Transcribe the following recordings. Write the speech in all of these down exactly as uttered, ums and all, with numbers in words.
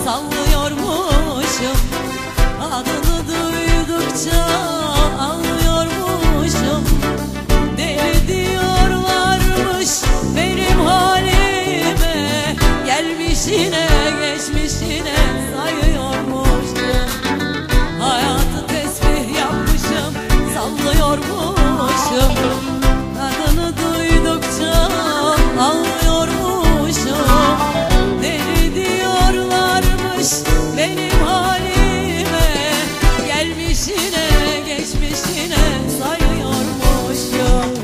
sallıyormuşum. Adını duydukça ağlıyormuşum. Deli diyorlarmış benim halime, gelmişine geçmişine sayıyormuşum. Hayatı tesbih yapmışım, sallıyormuşum. Adını duydukça ağlıyormuşum. Deli diyorlarmış benim halime, gelmişine geçmişine sayıyormuşum.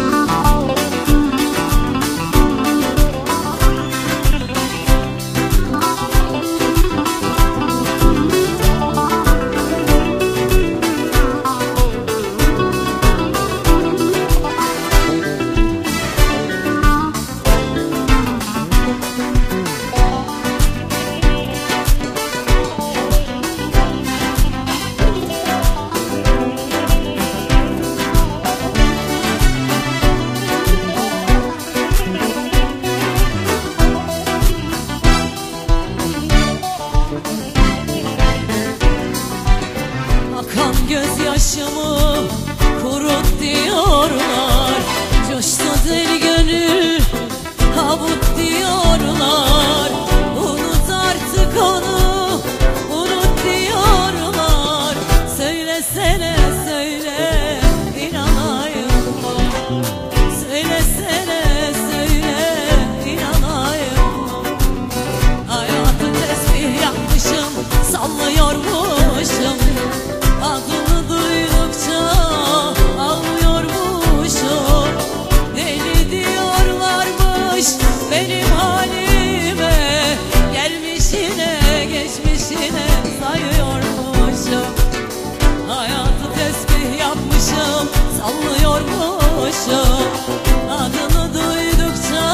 Akan gözyaşımı kurut diyorlar, coştu deli gönül kabut diyorlar. Unut artık onu, unut diyorlar. Söylesene söyle, inanayım mı? Söylesene söyle, inanayım mı? Hayatı tesbih yapmışım, sallıyormuşum. Adını duydukça ağlıyormuşum. Deli diyorlarmış benim halime, gelmişine geçmişine sayıyormuşum. Hayatı tesbih yapmışım, sallıyormuşum. Adını duydukça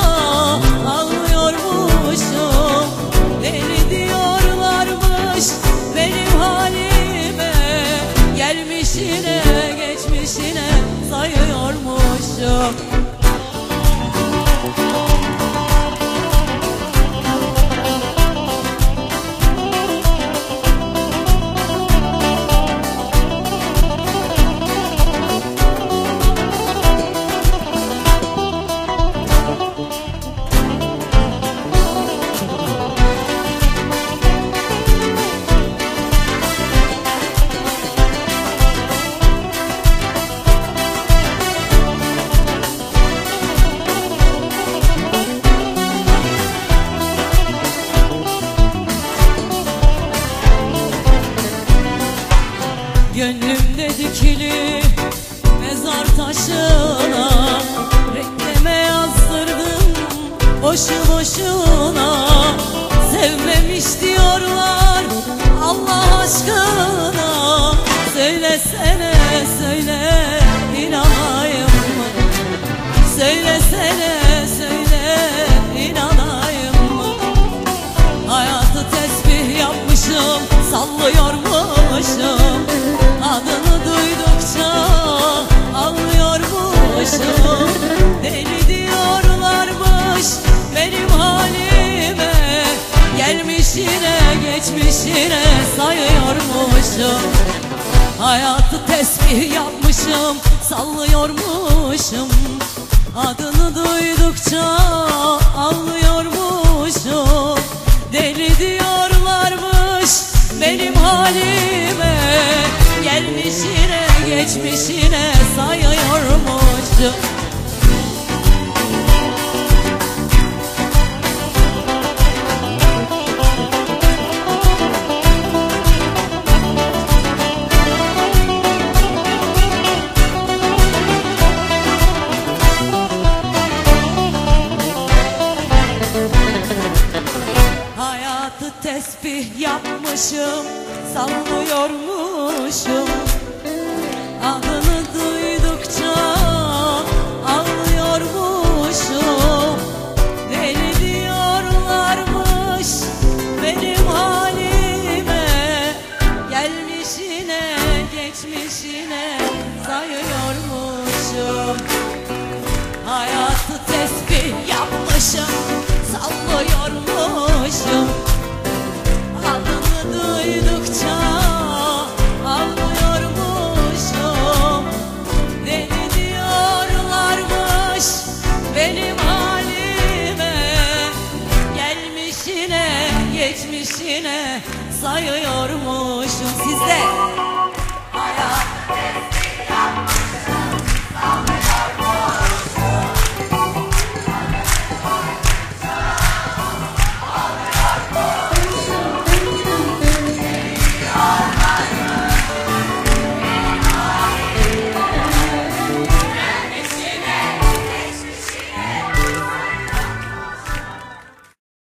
ağlıyormuşum. Deli diyorlarmış benim halime, gelmişine geçmişine sayıyormuşum. Gönlümde dikili mezar taşına, reklame yazdırdım boşu boşuna. Sevmemiş diyorlar Allah aşkına. Söylesene söyle, inanayım mı? Söylesene söyle, inanayım mı? Hayatı tesbih yapmışım, sallıyormuşum. Adını duydukça ağlıyormuşum. Deli diyorlarmış benim halime, gelmişine geçmişine sayıyormuşum. Hayatı tesbih yapmışım, sallıyormuşum. Adını duydukça ağlıyormuşum. Deli diyorlarmış benim halime, gelmişine geçmişine sayıyormuşum. Hayatı tesbih yapmışım, sallıyormuşum. Adını duydukça ağlıyormuşum. Deli diyorlarmış benim halime, gelmişine geçmişine sayıyormuşum. Hayatı tesbih yapmışım, sallıyormuşum. sayıyormuşum. Sizde